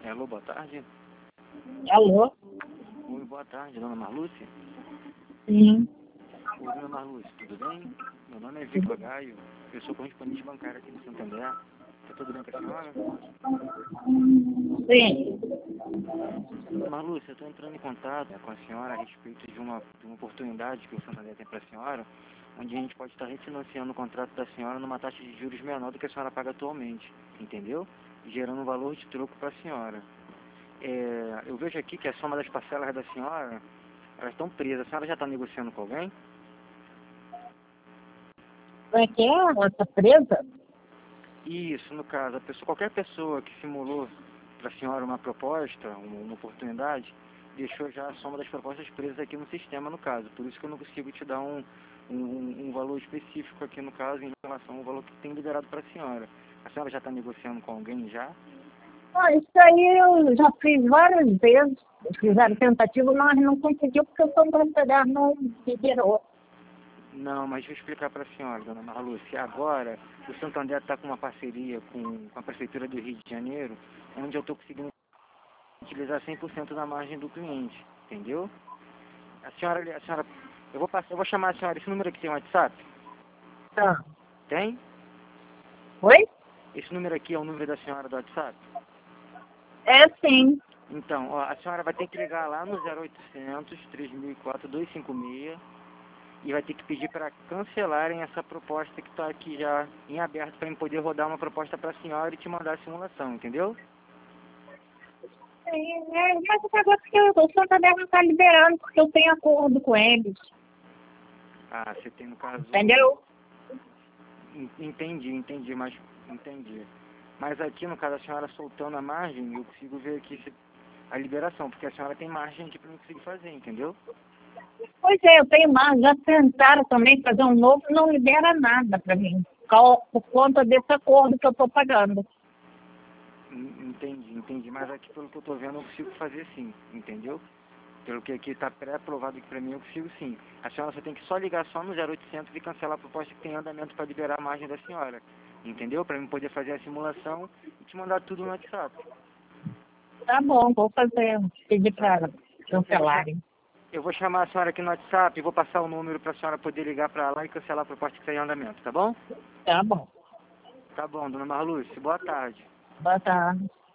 Alô, boa tarde. Alô? Oi, boa tarde, dona Marlúcia. Sim. Oi, dona Marlúcia, tudo bem? Meu nome é Vitor Gaio, eu sou correspondente bancário aqui do Santander. Tá tudo bem com a senhora? Sim. Dona Marlúcia, eu estou entrando em contato com a senhora a respeito de uma oportunidade que o Santander tem para a senhora, onde a gente pode estar refinanciando o contrato da senhora numa taxa de juros menor do que a senhora paga atualmente, entendeu? Gerando um valor de troco para a senhora. Eu vejo aqui que a soma das parcelas da senhora, elas estão presas. A senhora já está negociando com alguém? Como é que é? Ela tá presa? Isso, no caso, qualquer pessoa que simulou para a senhora uma proposta, uma oportunidade, deixou já a soma das propostas presas aqui no sistema, no caso. Por isso que eu não consigo te dar um valor específico aqui, no caso, em relação ao valor que tem liberado para a senhora. A senhora já está negociando com alguém já? Isso aí eu já fiz várias vezes. Fizeram tentativa, mas não conseguiu porque o Santander não liberou. Não, mas deixa eu explicar para a senhora, dona Marlúcia. Agora, o Santander está com uma parceria com a Prefeitura do Rio de Janeiro, onde eu estou conseguindo utilizar 100% da margem do cliente, entendeu? Eu vou chamar a senhora, esse número aqui tem WhatsApp? Tá. Tem? Oi? Esse número aqui é o número da senhora do WhatsApp? É sim. Então, ó, a senhora vai ter que ligar lá no 0800 3004 256 e vai ter que pedir para cancelarem essa proposta que está aqui já em aberto para eu poder rodar uma proposta para a senhora e te mandar a simulação, entendeu? Mas o negócio é que o Santander não está liberando porque eu tenho acordo com eles. Ah, você tem no caso... Entendeu? Entendi, mas entendi. Mas aqui, no caso, a senhora soltando a margem, eu consigo ver aqui a liberação, porque a senhora tem margem aqui para eu conseguir fazer, entendeu? Pois é, eu tenho mais. Já tentaram também fazer um novo, não libera nada para mim. Por conta desse acordo que eu estou pagando. Entendi. Mas aqui, pelo que eu estou vendo, eu consigo fazer sim, entendeu? Pelo que aqui está pré-aprovado aqui para mim, eu consigo sim. A senhora só tem que só ligar só no 0800 e cancelar a proposta que tem em andamento para liberar a margem da senhora. Entendeu? Para mim poder fazer a simulação e te mandar tudo no WhatsApp. Tá bom, vou fazer, pedir Tá? para cancelarem. Eu vou chamar a senhora aqui no WhatsApp e vou passar o número para a senhora poder ligar para lá e cancelar a proposta que está em andamento, tá bom? Tá bom. Tá bom, dona Marlúcia. Boa tarde. Boa tarde.